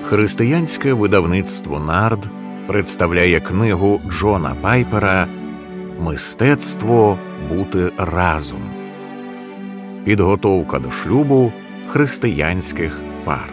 Християнське видавництво «Нард» представляє книгу Джона Пайпера «Мистецтво бути разом. Підготовка до шлюбу християнських пар».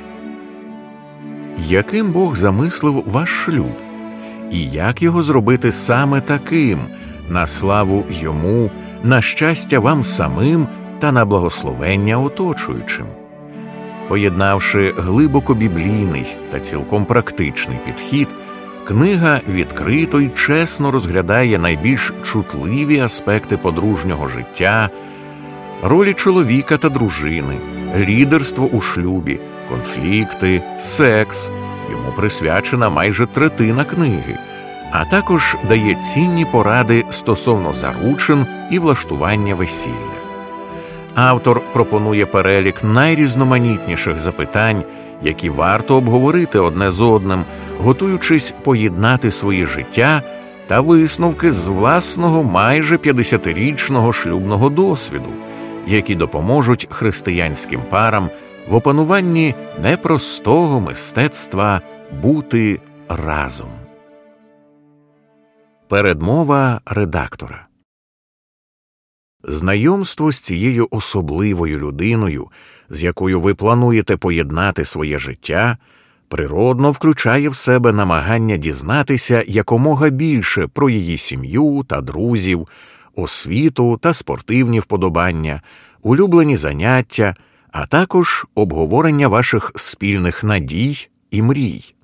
Яким Бог замислив ваш шлюб? І як його зробити саме таким, на славу Йому, на щастя вам самим та на благословення оточуючим? Поєднавши глибоко біблійний та цілком практичний підхід, книга відкрито й чесно розглядає найбільш чутливі аспекти подружнього життя, ролі чоловіка та дружини, лідерство у шлюбі, конфлікти, секс. Йому присвячена майже третина книги, а також дає цінні поради стосовно заручин і влаштування весілля. Автор пропонує перелік найрізноманітніших запитань, які варто обговорити одне з одним, готуючись поєднати своє життя та висновки з власного майже 50-річного шлюбного досвіду, які допоможуть християнським парам в опануванні непростого мистецтва бути разом. Передмова редактора. Знайомство з цією особливою людиною, з якою ви плануєте поєднати своє життя, природно включає в себе намагання дізнатися якомога більше про її сім'ю та друзів, освіту та спортивні вподобання, улюблені заняття, а також обговорення ваших спільних надій і мрій.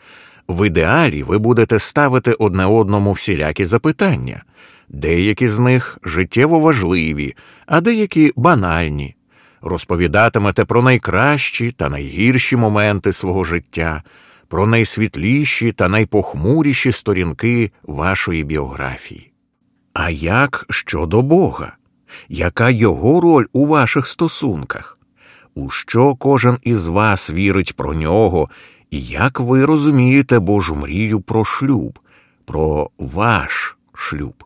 В ідеалі ви будете ставити одне одному всілякі запитання. Деякі з них життєво важливі, а деякі банальні. Розповідатимете про найкращі та найгірші моменти свого життя, про найсвітліші та найпохмуріші сторінки вашої біографії. А як щодо Бога? Яка Його роль у ваших стосунках? У що кожен із вас вірить про Нього? І як ви розумієте Божу мрію про шлюб, про ваш шлюб?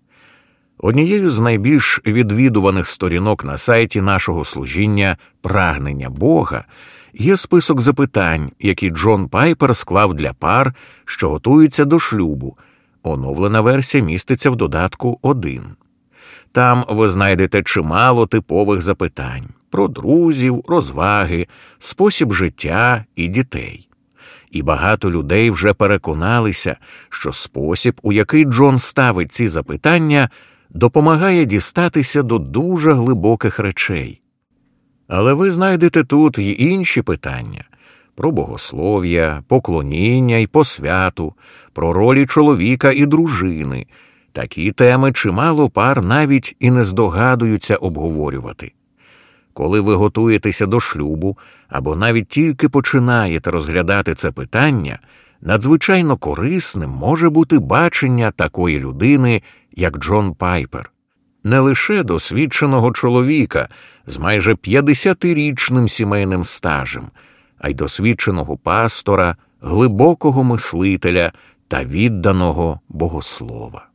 Однією з найбільш відвідуваних сторінок на сайті нашого служіння «Прагнення Бога» є список запитань, які Джон Пайпер склав для пар, що готуються до шлюбу. Оновлена версія міститься в додатку 1. Там ви знайдете чимало типових запитань про друзів, розваги, спосіб життя і дітей. І багато людей вже переконалися, що спосіб, у який Джон ставить ці запитання, допомагає дістатися до дуже глибоких речей. Але ви знайдете тут й інші питання про богослов'я, поклоніння й посвяту, про ролі чоловіка і дружини. Такі теми чимало пар навіть і не здогадуються обговорювати. Коли ви готуєтеся до шлюбу, або навіть тільки починаєте розглядати це питання, надзвичайно корисним може бути бачення такої людини, як Джон Пайпер. Не лише досвідченого чоловіка з майже 50-річним сімейним стажем, а й досвідченого пастора, глибокого мислителя та відданого богослова.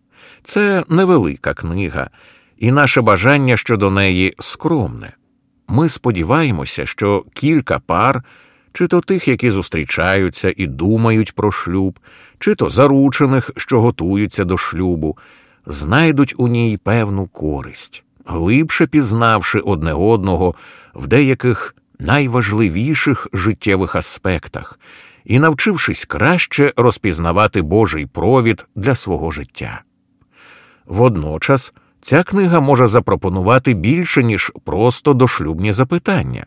Це невелика книга, і наше бажання щодо неї скромне. Ми сподіваємося, що кілька пар, чи то тих, які зустрічаються і думають про шлюб, чи то заручених, що готуються до шлюбу, знайдуть у ній певну користь, глибше пізнавши одне одного в деяких найважливіших життєвих аспектах і навчившись краще розпізнавати Божий провід для свого життя. Водночас, ця книга може запропонувати більше, ніж просто дошлюбні запитання.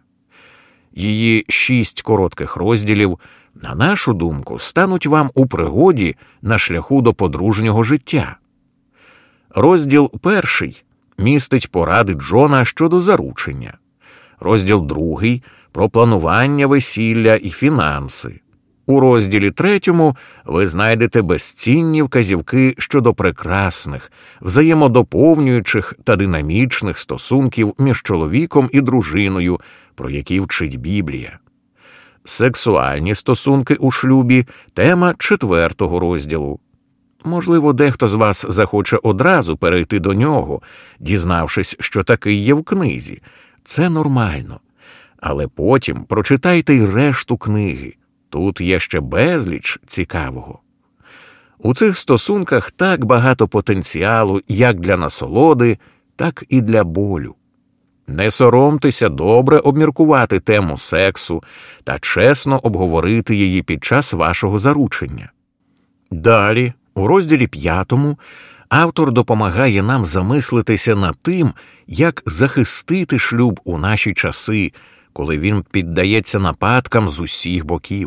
Її 6 коротких розділів, на нашу думку, стануть вам у пригоді на шляху до подружнього життя. Розділ 1 містить поради Джона щодо заручення. Розділ 2 – про планування весілля і фінанси. У розділі 3 ви знайдете безцінні вказівки щодо прекрасних, взаємодоповнюючих та динамічних стосунків між чоловіком і дружиною, про які вчить Біблія. Сексуальні стосунки у шлюбі – тема 4 розділу. Можливо, дехто з вас захоче одразу перейти до нього, дізнавшись, що такий є в книзі. Це нормально. Але потім прочитайте й решту книги. Тут є ще безліч цікавого. У цих стосунках так багато потенціалу як для насолоди, так і для болю. Не соромтеся добре обміркувати тему сексу та чесно обговорити її під час вашого заручення. Далі, у розділі 5, автор допомагає нам замислитися над тим, як захистити шлюб у наші часи, коли він піддається нападкам з усіх боків.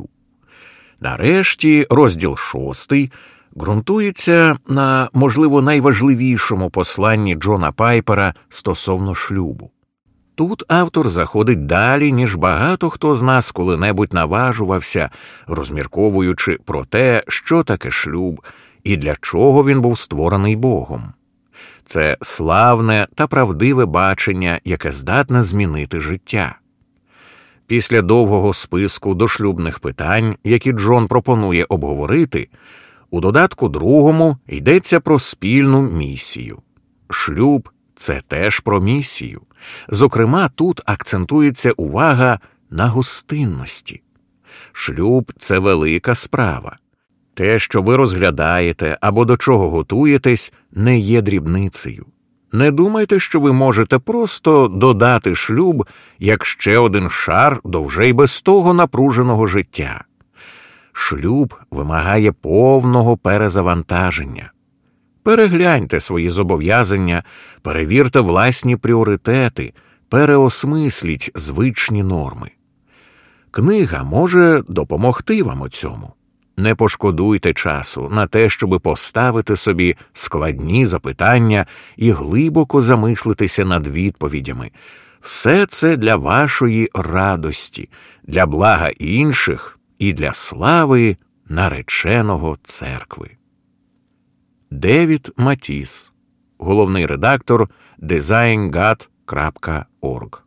Нарешті, розділ 6 ґрунтується на, можливо, найважливішому посланні Джона Пайпера стосовно шлюбу. Тут автор заходить далі, ніж багато хто з нас коли-небудь наважувався, розмірковуючи про те, що таке шлюб і для чого він був створений Богом. Це славне та правдиве бачення, яке здатне змінити життя. Після довгого списку дошлюбних питань, які Джон пропонує обговорити, у додатку 2 йдеться про спільну місію. Шлюб – це теж про місію. Зокрема, тут акцентується увага на гостинності. Шлюб – це велика справа. Те, що ви розглядаєте або до чого готуєтесь, не є дрібницею. Не думайте, що ви можете просто додати шлюб як ще один шар до вже й без того напруженого життя. Шлюб вимагає повного перезавантаження. Перегляньте свої зобов'язання, перевірте власні пріоритети, переосмисліть звичні норми. Книга може допомогти вам у цьому. Не пошкодуйте часу на те, щоб поставити собі складні запитання і глибоко замислитися над відповідями. Все це для вашої радості, для блага інших і для слави нареченого церкви. Девід Матіс, головний редактор designgat.org